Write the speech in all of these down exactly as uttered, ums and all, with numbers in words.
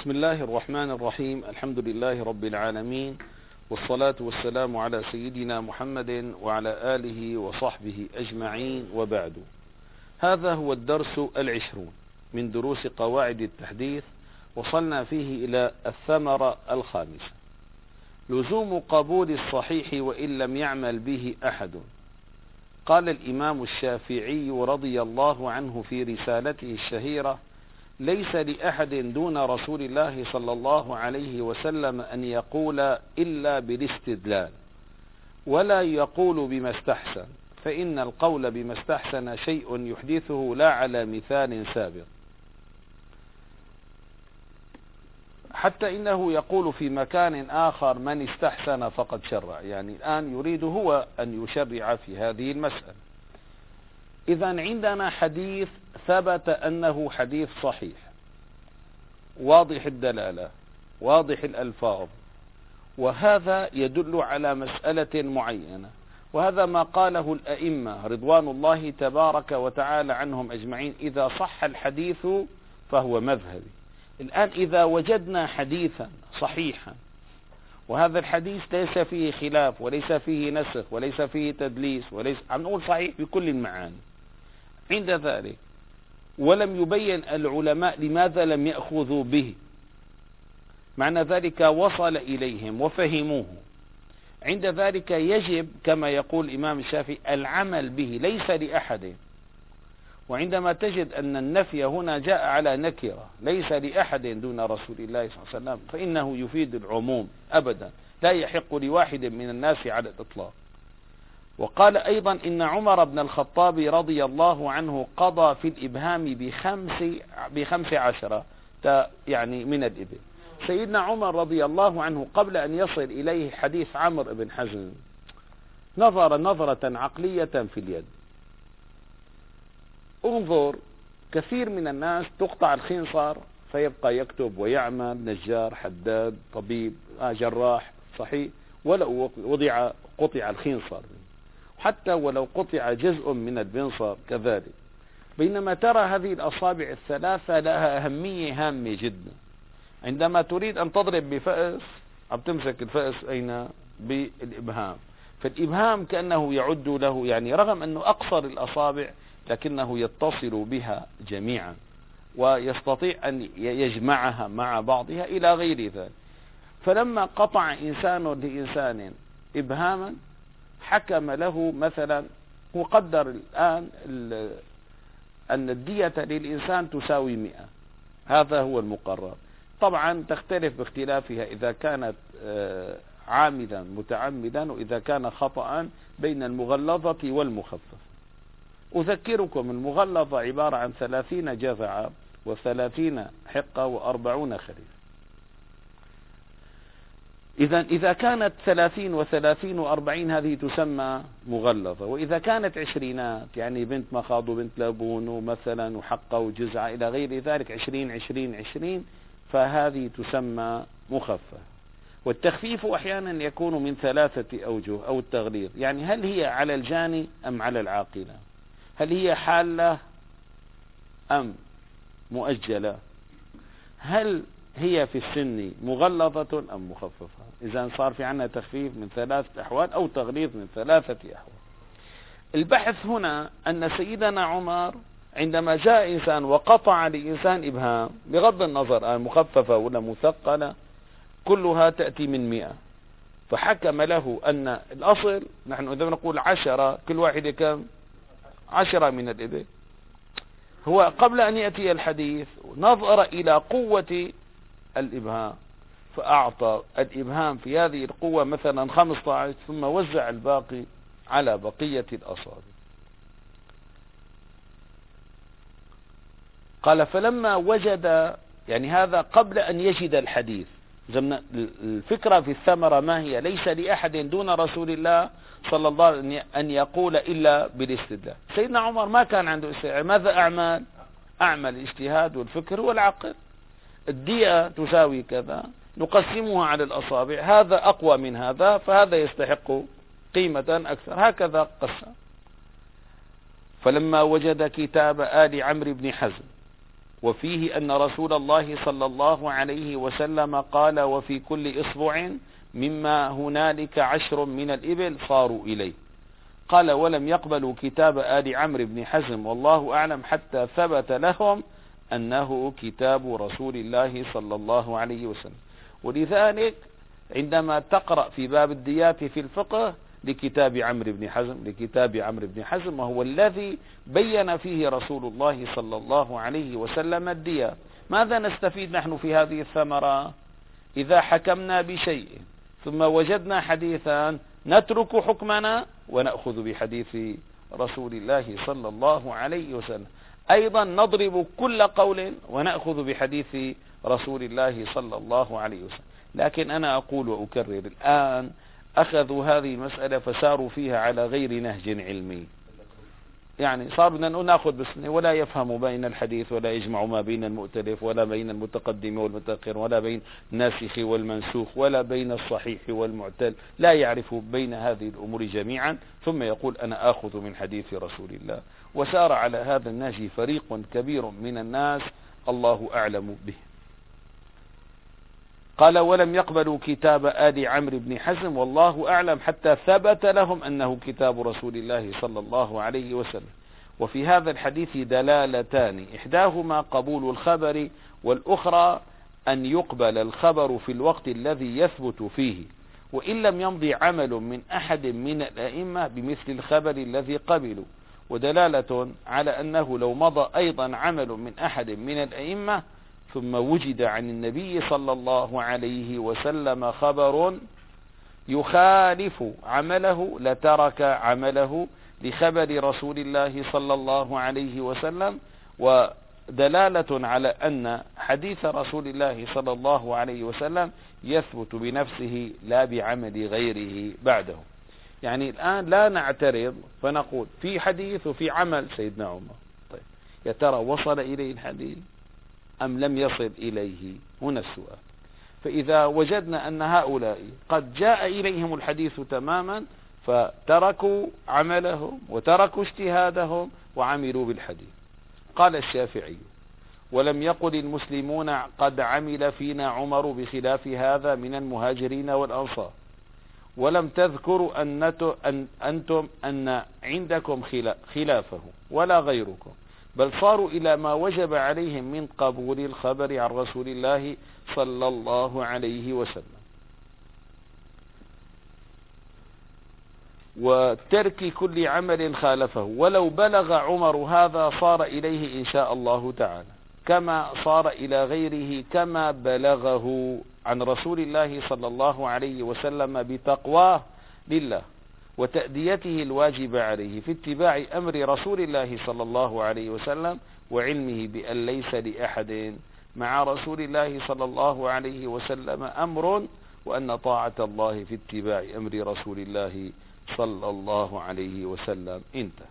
بسم الله الرحمن الرحيم. الحمد لله رب العالمين، والصلاة والسلام على سيدنا محمد وعلى آله وصحبه أجمعين، وبعد. هذا هو الدرس العشرون من دروس قواعد التحديث، وصلنا فيه إلى الثمرة الخامسة: لزوم قبول الصحيح وإن لم يعمل به أحد. قال الإمام الشافعي رضي الله عنه في رسالته الشهيرة: ليس لأحد دون رسول الله صلى الله عليه وسلم أن يقول إلا بالاستدلال، ولا يقول بما استحسن، فإن القول بما استحسن شيء يحدثه لا على مثال سابق. حتى إنه يقول في مكان آخر: من استحسن فقد شرع، يعني الآن يريد هو أن يشرع في هذه المسألة. إذا عندنا حديث ثبت أنه حديث صحيح، واضح الدلالة، واضح الألفاظ، وهذا يدل على مسألة معينة، وهذا ما قاله الأئمة رضوان الله تبارك وتعالى عنهم أجمعين: إذا صح الحديث فهو مذهبي. الآن إذا وجدنا حديثا صحيحا، وهذا الحديث ليس فيه خلاف وليس فيه نسخ وليس فيه تدليس، وليس عم نقول صحيح بكل المعاني، عند ذلك ولم يبين العلماء لماذا لم يأخذوا به، معنى ذلك وصل إليهم وفهموه، عند ذلك يجب كما يقول الإمام الشافعي العمل به، ليس لأحد. وعندما تجد أن النفي هنا جاء على نكرة، ليس لأحد دون رسول الله صلى الله عليه وسلم، فإنه يفيد العموم أبدا، لا يحق لواحد من الناس على الإطلاق. وقال أيضا إن عمر بن الخطاب رضي الله عنه قضى في الإبهام بخمس, بخمس عشرة يعني من الإبل. سيدنا عمر رضي الله عنه قبل أن يصل إليه حديث عمرو بن حزم نظر نظرة عقلية في اليد. انظر، كثير من الناس تقطع الخنصر فيبقى يكتب ويعمل نجار، حداد، طبيب، جراح، صحيح، ولو وضع قطع الخنصر، حتى ولو قطع جزء من البنصر كذلك. بينما ترى هذه الأصابع الثلاثة لها أهمية هامة جدا. عندما تريد أن تضرب بفأس عم تمسك الفأس أين؟ بالإبهام، فالإبهام كأنه يعد له، يعني رغم أنه أقصر الأصابع لكنه يتصل بها جميعا ويستطيع أن يجمعها مع بعضها إلى غير ذلك. فلما قطع إنسان لإنسان إبهاما حكم له مثلا، وقدر الآن أن الدية للإنسان تساوي مئة، هذا هو المقرر. طبعا تختلف باختلافها إذا كانت عامدا متعمدا وإذا كان خطأ بين المغلظة والمخففة. أذكركم المغلظة عبارة عن ثلاثين جذعة وثلاثين حقة وأربعون خريف. إذا إذا كانت ثلاثين وثلاثين وأربعين هذه تسمى مغلظة، وإذا كانت عشرينات يعني بنت مخاض وبنت لابون مثلا وحقة وجزعة إلى غير ذلك، عشرين عشرين عشرين، فهذه تسمى مخففة. والتخفيف أحيانا يكون من ثلاثة أوجه أو التغليظ، يعني هل هي على الجاني أم على العاقلة؟ هل هي حالة أم مؤجلة؟ هل هي في السن مغلظة أم مخففة؟ إذا صار في عنا تخفيف من ثلاثة أحوال أو تغليظ من ثلاثة أحوال. البحث هنا أن سيدنا عمر عندما جاء إنسان وقطع لإنسان إبهام، بغض النظر مخففة ولا مثقلة، كلها تأتي من مئة، فحكم له أن الأصل، نحن إذا نقول عشرة كل واحدة كم؟ عشرة من الإبل. هو قبل أن يأتي الحديث نظر إلى قوة الإبهام فأعطى الإبهام في هذه القوة مثلا خمسة عشر، ثم وزع الباقي على بقية الأصابع. قال فلما وجد، يعني هذا قبل أن يجد الحديث. الفكرة في الثمرة ما هي؟ ليس لأحد دون رسول الله صلى الله عليه وسلم أن يقول إلا بالاستدلال. سيدنا عمر ما كان عنده استدلال، ماذا أعمل؟ أعمل الاجتهاد والفكر والعقل. الدية تساوي كذا، نقسمها على الأصابع، هذا أقوى من هذا فهذا يستحق قيمة أكثر، هكذا قسم. فلما وجد كتاب آل عمرو بن حزم وفيه أن رسول الله صلى الله عليه وسلم قال: وفي كل إصبع مما هنالك عشر من الإبل صاروا إليه. قال: ولم يقبلوا كتاب آل عمرو بن حزم والله أعلم حتى ثبت لهم أنه كتاب رسول الله صلى الله عليه وسلم. ولذلك عندما تقرأ في باب الديات في الفقه لكتاب عمرو بن حزم لكتاب عمرو بن حزم وهو الذي بين فيه رسول الله صلى الله عليه وسلم الدية. ماذا نستفيد نحن في هذه الثمرة؟ إذا حكمنا بشيء ثم وجدنا حديثا نترك حكمنا ونأخذ بحديث رسول الله صلى الله عليه وسلم. أيضا نضرب كل قول ونأخذ بحديث رسول الله صلى الله عليه وسلم. لكن أنا أقول وأكرر الآن أخذوا هذه المسألة فساروا فيها على غير نهج علمي، يعني صار بدنا نأخذ بسنة ولا يفهم بين الحديث ولا يجمع ما بين المؤتلف ولا بين المتقدم والمتأخر ولا بين الناسخ والمنسوخ ولا بين الصحيح والمعتل، لا يعرف بين هذه الأمور جميعا، ثم يقول أنا آخذ من حديث رسول الله. وسار على هذا النهج فريق كبير من الناس الله أعلم به. قال: ولم يقبلوا كتاب آل عمرو بن حزم والله أعلم حتى ثبت لهم أنه كتاب رسول الله صلى الله عليه وسلم. وفي هذا الحديث دلالتان، إحداهما قبول الخبر، والأخرى أن يقبل الخبر في الوقت الذي يثبت فيه وإن لم يمضي عمل من أحد من الأئمة بمثل الخبر الذي قبلوا، ودلالة على أنه لو مضى أيضا عمل من أحد من الأئمة ثم وجد عن النبي صلى الله عليه وسلم خبر يخالف عمله لترك عمله لخبر رسول الله صلى الله عليه وسلم، ودلالة على أن حديث رسول الله صلى الله عليه وسلم يثبت بنفسه لا بعمل غيره بعده. يعني الآن لا نعترض فنقول في حديث وفي عمل سيدنا عمر، طيب يا ترى وصل إليه الحديث أم لم يصل إليه؟ هنا السؤال. فإذا وجدنا أن هؤلاء قد جاء إليهم الحديث تماما فتركوا عملهم وتركوا اجتهادهم وعملوا بالحديث. قال الشافعي: ولم يقل المسلمون قد عمل فينا عمر بخلاف هذا من المهاجرين والأنصار، ولم تذكروا أن أنتم أن عندكم خلافه ولا غيركم، بل صاروا إلى ما وجب عليهم من قبول الخبر عن رسول الله صلى الله عليه وسلم وترك كل عمل خالفه، ولو بلغ عمر هذا صار إليه إن شاء الله تعالى كما صار إلى غيره، كما بلغه عن رسول الله صلى الله عليه وسلم بتقواه لله وتأديته الواجب عليه في اتباع أمر رسول الله صلى الله عليه وسلم وعلمه بأن ليس لأحد مع رسول الله صلى الله عليه وسلم أمر، وأن طاعة الله في اتباع أمر رسول الله صلى الله عليه وسلم. انتهى.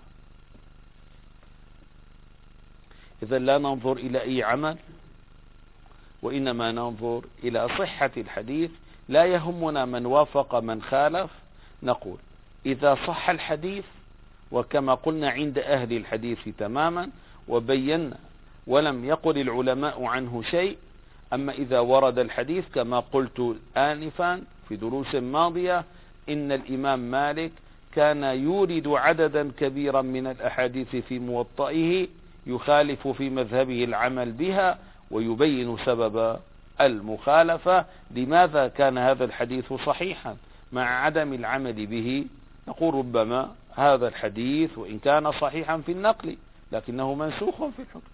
إذا لا ننظر إلى أي عمل وإنما ننظر إلى صحة الحديث. لا يهمنا من وافق من خالف، نقول إذا صح الحديث وكما قلنا عند أهل الحديث تماما وبينا ولم يقل العلماء عنه شيء. أما إذا ورد الحديث كما قلت آنفا في دروس ماضية إن الإمام مالك كان يورد عددا كبيرا من الأحاديث في موطئه يخالف في مذهبه العمل بها ويبين سبب المخالفة، لماذا كان هذا الحديث صحيحا مع عدم العمل به. نقول ربما هذا الحديث وإن كان صحيحا في النقل لكنه منسوخ في الحكم.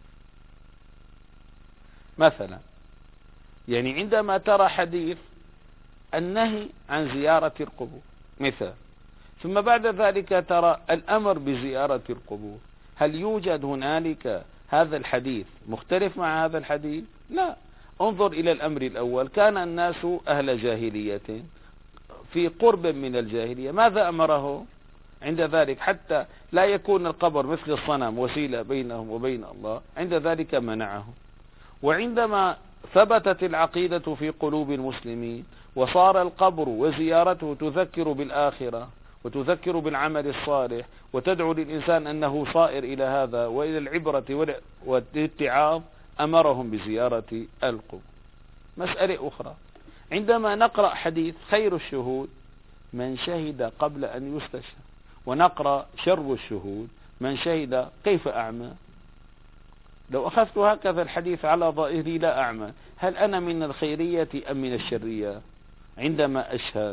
مثلا يعني عندما ترى حديث النهي عن زيارة القبور مثال، ثم بعد ذلك ترى الأمر بزيارة القبور، هل يوجد هنالك هذا الحديث مختلف مع هذا الحديث؟ لا. انظر إلى الأمر الأول، كان الناس أهل جاهلية في قرب من الجاهلية، ماذا أمره عند ذلك؟ حتى لا يكون القبر مثل الصنم وسيلة بينهم وبين الله، عند ذلك منعه. وعندما ثبتت العقيدة في قلوب المسلمين وصار القبر وزيارته تذكر بالآخرة وتذكر بالعمل الصالح وتدعو للإنسان أنه صائر إلى هذا وإلى العبرة والاتعاظ، أمرهم بزيارة القبور. مسألة أخرى، عندما نقرأ حديث خير الشهود من شهد قبل أن يستشهد، ونقرأ شر الشهود من شهد كيف أعمى، لو أخذت هكذا الحديث على ظاهري لا أعمى، هل أنا من الخيرية أم من الشرية عندما أشهد؟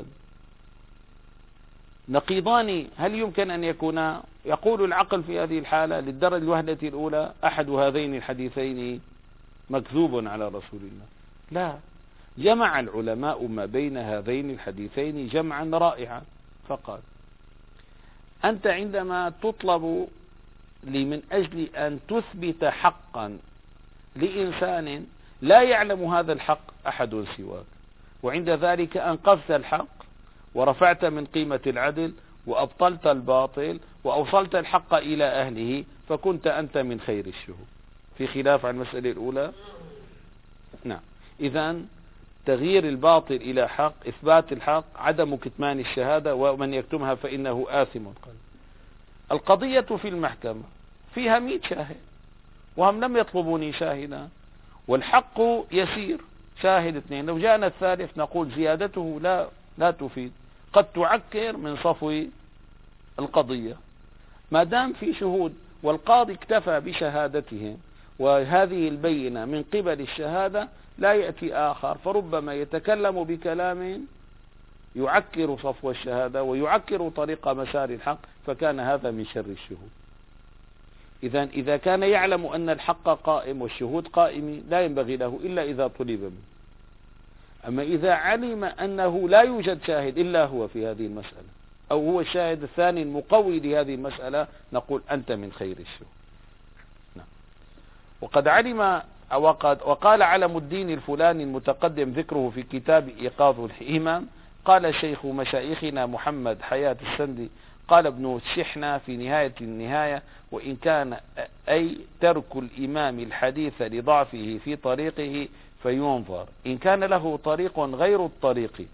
نقيضان، هل يمكن أن يكون؟ يقول العقل في هذه الحالة للدرجة الوهلة الأولى أحد هذين الحديثين مكذوب على رسول الله. لا، جمع العلماء ما بين هذين الحديثين جمعا رائعا، فقال أنت عندما تطلب لي من أجل أن تثبت حقا لإنسان لا يعلم هذا الحق أحد سواك، وعند ذلك أنقذت الحق ورفعت من قيمة العدل وأبطلت الباطل وأوصلت الحق إلى أهله، فكنت أنت من خير الشهود، في خلاف عن المسألة الأولى. نعم، إذن تغيير الباطل إلى حق، إثبات الحق، عدم كتمان الشهادة، ومن يكتمها فإنه آثم قلب. القضية في المحكمة فيها مئة شاهد وهم لم يطلبوني شاهدا، والحق يسير، شاهد اثنين، لو جاءنا الثالث نقول زيادته لا لا تفيد، قد تعكر من صفو القضية. ما دام في شهود والقاضي اكتفى بشهادتهم وهذه البينة من قبل الشهادة، لا يأتي آخر فربما يتكلم بكلام يعكر صفو الشهادة ويعكر طريق مسار الحق، فكان هذا من شر الشهود. إذا إذا كان يعلم أن الحق قائم والشهود قائمين لا ينبغي له إلا إذا طلب منه. أما إذا علم أنه لا يوجد شاهد إلا هو في هذه المسألة، أو هو الشاهد الثاني المقوي لهذه المسألة، نقول أنت من خير الشهود. نعم. وقد علم وقد وقال علم الدين الفلاني المتقدم ذكره في كتاب إيقاظ الإمام، قال شيخ مشايخنا محمد حياة السندي، قال ابن الشحنة في نهاية النهاية: وإن كان أي ترك الإمام الحديث لضعفه في طريقه فينظر، إن كان له طريق غير الطريق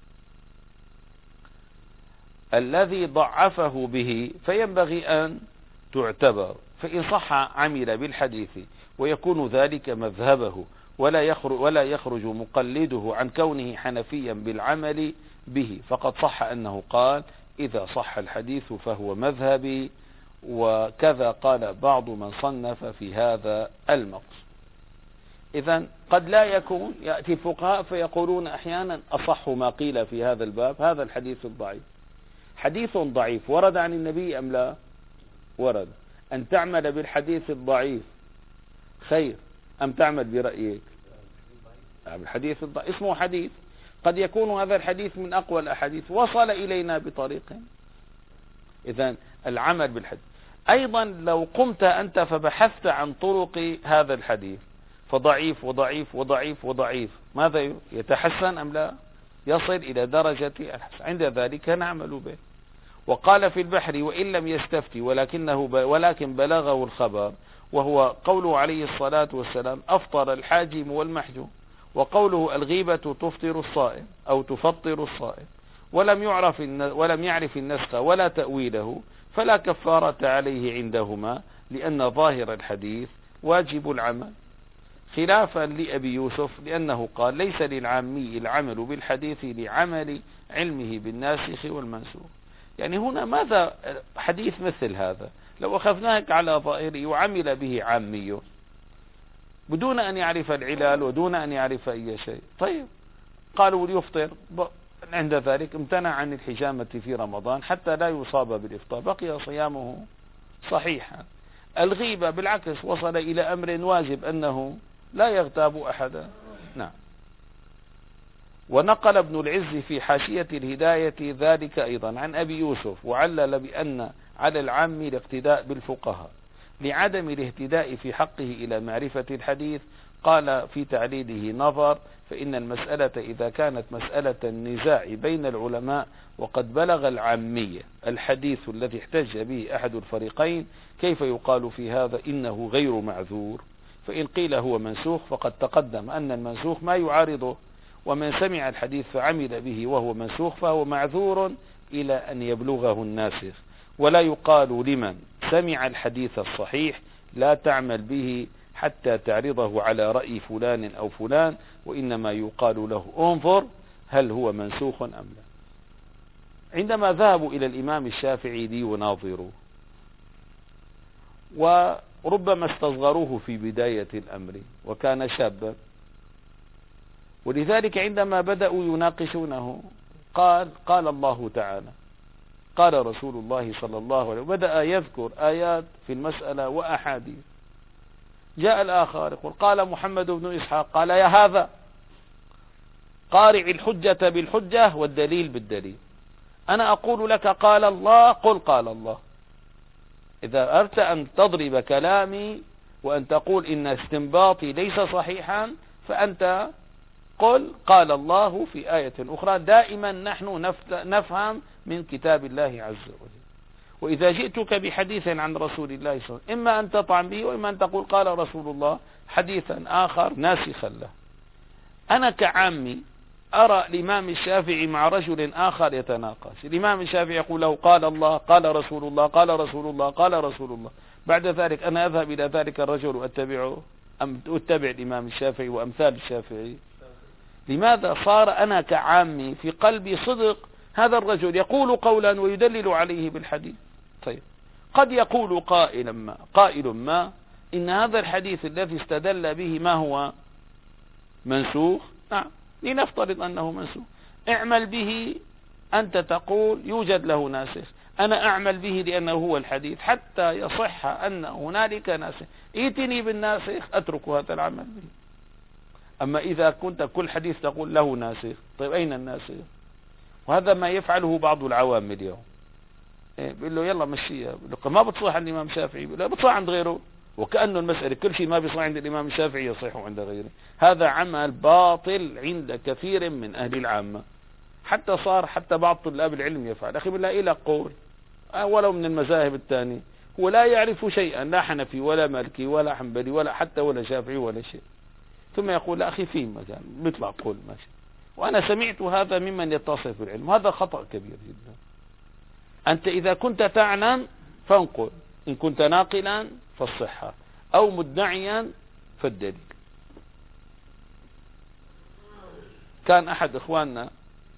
الذي ضعفه به فينبغي أن تعتبر، فإن صح عمل بالحديث ويكون ذلك مذهبه، ولا يخرج, ولا يخرج مقلده عن كونه حنفيا بالعمل به، فقد صح أنه قال: إذا صح الحديث فهو مذهبي، وكذا قال بعض من صنف في هذا المقصد. إذن قد لا يكون، يأتي الفقهاء فيقولون أحيانا أصح ما قيل في هذا الباب هذا الحديث الضعيف. حديث ضعيف ورد عن النبي أم لا؟ ورد. أن تعمل بالحديث الضعيف خير أم تعمل برأيك؟ الحديث الضعيف اسمه حديث، قد يكون هذا الحديث من أقوى الأحاديث وصل إلينا بطريق. إذن العمل بالحديث. أيضا لو قمت أنت فبحثت عن طرق هذا الحديث فضعيف وضعيف وضعيف وضعيف، ماذا يتحسن أم لا؟ يصل إلى درجة الحسن، عند ذلك نعمل به. وقال في البحر: وإن لم يستفتي ولكنه ولكن بلغه الخبر، وهو قوله عليه الصلاة والسلام: أفطر الحاجم والمحجوم، وقوله: الغيبة تفطر الصائم أو تفطر الصائم، ولم يعرف ولم يعرف النسخ ولا تأويله، فلا كفارة عليه عندهما، لأن ظاهر الحديث واجب العمل، خلافا لأبي يوسف، لأنه قال: ليس للعامي العمل بالحديث لعمل علمه بالناسخ والمنسوخ. يعني هنا ماذا حديث مثل هذا لو أخذناك على ظاهره وعمل به عامي بدون أن يعرف العلال ودون أن يعرف أي شيء، طيب قالوا ليفطر، عند ذلك امتنع عن الحجامة في رمضان حتى لا يصاب بالإفطار، بقي صيامه صحيحا. الغيبة بالعكس وصل إلى أمر واجب أنه لا يغتاب أحدا. نعم. ونقل ابن العز في حاشية الهداية ذلك أيضا عن أبي يوسف، وعلل بأن على العام الاقتداء بالفقهاء لعدم الاهتداء في حقه إلى معرفة الحديث. قال في تعليله: نظر، فإن المسألة إذا كانت مسألة النزاع بين العلماء وقد بلغ العامية الحديث الذي احتج به أحد الفريقين، كيف يقال في هذا إنه غير معذور؟ فإن قيل هو منسوخ فقد تقدم أن المنسوخ ما يعارضه، ومن سمع الحديث فعمل به وهو منسوخ فهو معذور إلى أن يبلغه الناسخ، ولا يقال لمن سمع الحديث الصحيح لا تعمل به حتى تعرضه على رأي فلان أو فلان، وإنما يقال له انظر هل هو منسوخ أم لا. عندما ذهبوا إلى الإمام الشافعي ليناظروه، وربما استصغروه في بداية الأمر وكان شابا، ولذلك عندما بدأوا يناقشونه قال قال الله تعالى قال رسول الله صلى الله عليه وسلم، بدأ يذكر آيات في المسألة وأحاديث. جاء الآخر يقول قال محمد بن إسحاق، قال يا هذا قارع الحجة بالحجة والدليل بالدليل، أنا أقول لك قال الله قل قال الله. إذا أردت أن تضرب كلامي وأن تقول إن استنباطي ليس صحيحا فأنت قل قال الله في آية أخرى. دائما نحن نفهم من كتاب الله عز وجل. وإذا جئتك بحديث عن رسول الله صلى الله عليه وسلم إما أن تطعن به وإما أن تقول قال رسول الله حديثا آخر ناسخا له. أنا كعامي أرى الإمام الشافعي مع رجل آخر يتناقش، الإمام الشافعي يقول له قال الله قال رسول الله قال رسول الله قال رسول الله، بعد ذلك أنا أذهب إلى ذلك الرجل وأتبعه أم أتبع الإمام الشافعي وأمثال الشافعي؟ لماذا صار أنا كعامي في قلبي صدق هذا الرجل يقول قولا ويدلل عليه بالحديث؟ طيب قد يقول قائل ما قائل ما إن هذا الحديث الذي استدل به ما هو منسوخ. نعم، لنفترض أنه منسوخ، اعمل به. أنت تقول يوجد له ناسخ، أنا أعمل به لأنه هو الحديث حتى يصح أن هنالك ناسخ، ائتني بالناسخ أترك هذا العمل به. أما إذا كنت كل حديث تقول له ناسخ، طيب أين الناسخ؟ وهذا ما يفعله بعض العوام اليوم، إيه بيقول له يلا مشيها، بيقول له ما بتصح عند الإمام الشافعي، بيقول له بتصح عند غيره، وكأنه المسألة كل شيء ما بيصح عند الإمام الشافعي يصح عند غيره. هذا عمل باطل عند كثير من أهل العامة، حتى صار حتى بعض طلاب العلم يفعل. أخي بالله إلى قول ولو من المذاهب الثانية هو لا يعرف شيئا، لا حنفي ولا مالكي ولا حنبلي ولا حتى ولا شافعي ولا شيء، ثم يقول لا أخي في مكان بيطلع قول ماشي. وأنا سمعت هذا ممن يتصف بالعلم، هذا خطأ كبير جدا. أنت إذا كنت تعلم فانقل، إن كنت ناقلا فالصحة، أو مدعيا فالدليل. كان أحد إخواننا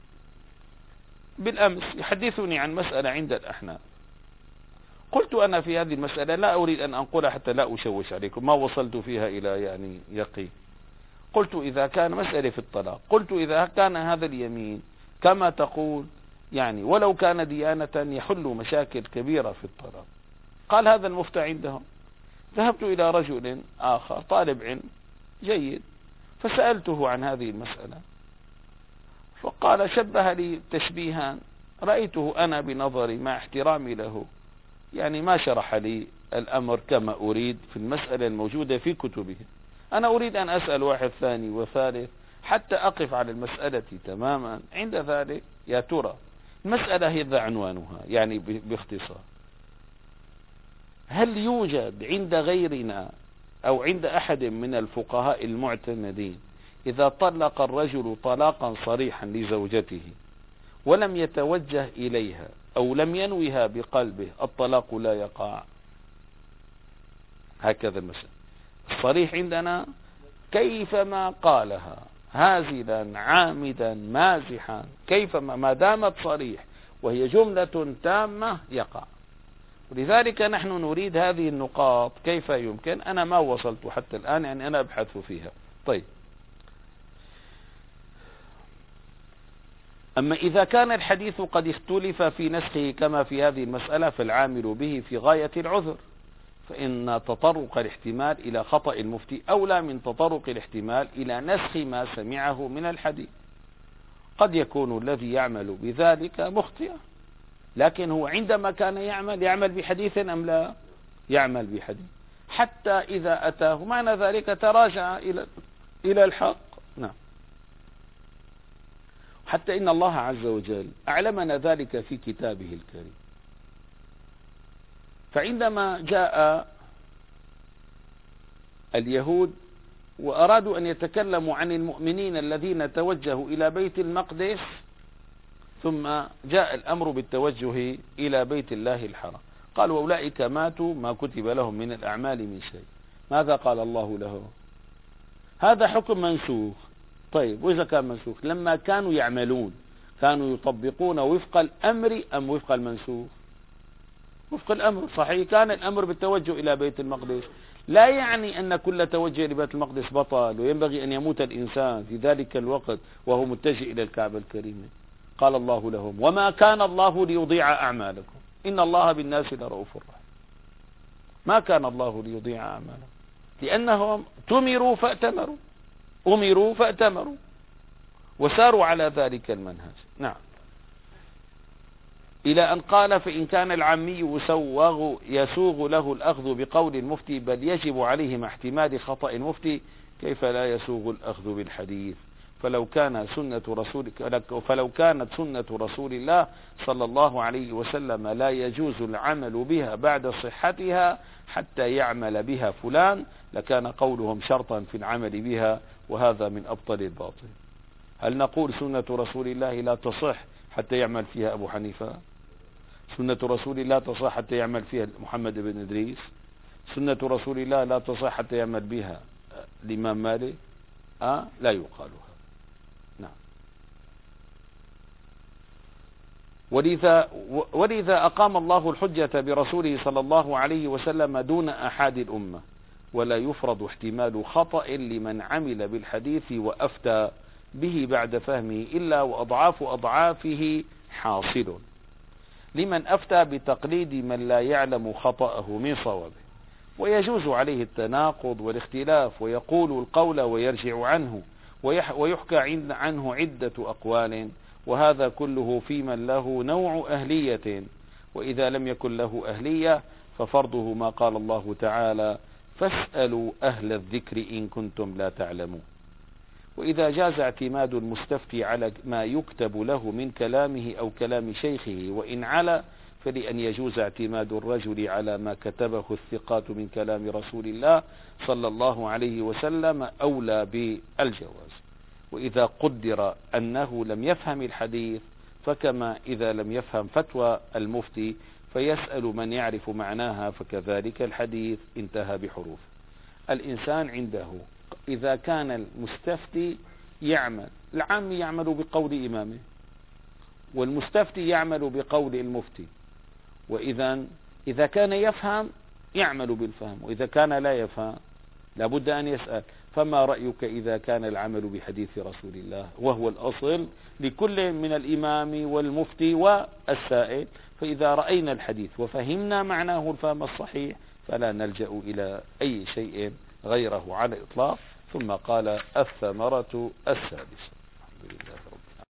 بالأمس يحدثني عن مسألة عند الأحناف، قلت أنا في هذه المسألة لا أريد أن أنقلها حتى لا أشوش عليكم، ما وصلت فيها إلى يعني يقين. قلت إذا كان مسألة في الطلاق، قلت إذا كان هذا اليمين كما تقول يعني ولو كان ديانة يحل مشاكل كبيرة في الطلاق. قال هذا المفتى عندهم. ذهبت إلى رجل آخر طالب علم جيد فسألته عن هذه المسألة، فقال شبه لي تشبيها رأيته أنا بنظري مع احترامي له، يعني ما شرح لي الأمر كما أريد في المسألة الموجودة في كتبه. أنا أريد أن أسأل واحد ثاني وثالث حتى أقف على المسألة تماما. عند ذلك يا ترى المسألة هذا عنوانها يعني باختصار، هل يوجد عند غيرنا أو عند أحد من الفقهاء المعتمدين إذا طلق الرجل طلاقا صريحا لزوجته ولم يتوجه إليها أو لم ينويها بقلبه الطلاق لا يقع؟ هكذا المسألة. الصريح عندنا كيفما قالها هازلا عامدا مازحا، كيفما ما دامت صريح وهي جملة تامة يقع. ولذلك نحن نريد هذه النقاط كيف يمكن. أنا ما وصلت حتى الآن، يعني أنا أبحث فيها. طيب، أما إذا كان الحديث قد اختلف في نسخه كما في هذه المسألة فالعامل به في غاية العذر، فإن تطرق الاحتمال إلى خطأ المفتي أولى من تطرق الاحتمال إلى نسخ ما سمعه من الحديث. قد يكون الذي يعمل بذلك مخطئا، لكن هو عندما كان يعمل يعمل بحديث أم لا يعمل بحديث، حتى إذا أتاه معنى ذلك تراجع إلى إلى الحق. نعم، حتى إن الله عز وجل أعلمنا ذلك في كتابه الكريم. فعندما جاء اليهود وأرادوا أن يتكلموا عن المؤمنين الذين توجهوا إلى بيت المقدس ثم جاء الأمر بالتوجه إلى بيت الله الحرام. قال وأولئك ماتوا ما كتب لهم من الأعمال من شيء. ماذا قال الله له؟ هذا حكم منسوخ. طيب وإذا كان منسوخ لما كانوا يعملون كانوا يطبقون وفق الأمر أم وفق المنسوخ؟ وفق الأمر. صحيح كان الأمر بالتوجه إلى بيت المقدس، لا يعني أن كل توجه إلى بيت المقدس بطل، وينبغي أن يموت الإنسان في ذلك الوقت وهو متجه إلى الكعبة الكريمة. قال الله لهم وما كان الله ليضيع أعمالكم إن الله بالناس لرؤوف رحيم. ما كان الله ليضيع أعمالهم لأنهم تمروا فأتمروا، أمروا فأتمروا وساروا على ذلك المنهج. نعم. إلى أن قال فإن كان العامي يسوغ, يسوغ له الأخذ بقول المفتي بل يجب عليه مع احتمال خطأ المفتي كيف لا يسوغ الأخذ بالحديث فلو كان سنة رسول فلو كانت سنة رسول الله صلى الله عليه وسلم لا يجوز العمل بها بعد صحتها حتى يعمل بها فلان لكان قولهم شرطا في العمل بها، وهذا من أبطل الباطل. هل نقول سنة رسول الله لا تصح حتى يعمل فيها أبو حنيفة؟ سنة رسول الله تصح حتى يعمل فيها محمد بن إدريس؟ سنة رسول الله لا تصح حتى يعمل بها الإمام مالك؟ أه؟ لا يقالها. نعم. ولذا, ولذا أقام الله الحجة برسوله صلى الله عليه وسلم دون أحد الأمة، ولا يفرض احتمال خطأ لمن عمل بالحديث وأفتى به بعد فهمه إلا وأضعاف أضعافه حاصل لمن أفتى بتقليد من لا يعلم خطأه من صوابه، ويجوز عليه التناقض والاختلاف ويقول القول ويرجع عنه ويحكى عنه عدة أقوال، وهذا كله في من له نوع أهلية، وإذا لم يكن له أهلية ففرضه ما قال الله تعالى فاسألوا أهل الذكر إن كنتم لا تعلمون. وإذا جاز اعتماد المستفتي على ما يكتب له من كلامه أو كلام شيخه وإن علا فلأن يجوز اعتماد الرجل على ما كتبه الثقات من كلام رسول الله صلى الله عليه وسلم أولى بالجواز. وإذا قدر أنه لم يفهم الحديث فكما إذا لم يفهم فتوى المفتي فيسأل من يعرف معناها فكذلك الحديث انتهى بحروف. الإنسان عنده إذا كان المستفتي يعمل، العام يعمل بقول إمامه والمستفتي يعمل بقول المفتي، وإذا إذا كان يفهم يعمل بالفهم، وإذا كان لا يفهم لابد أن يسأل فما رأيك إذا كان العمل بحديث رسول الله وهو الأصل لكل من الإمام والمفتي والسائل، فإذا رأينا الحديث وفهمنا معناه الفهم الصحيح فلا نلجأ إلى أي شيء غيره على الإطلاق. ثم قال الثمرة السادسة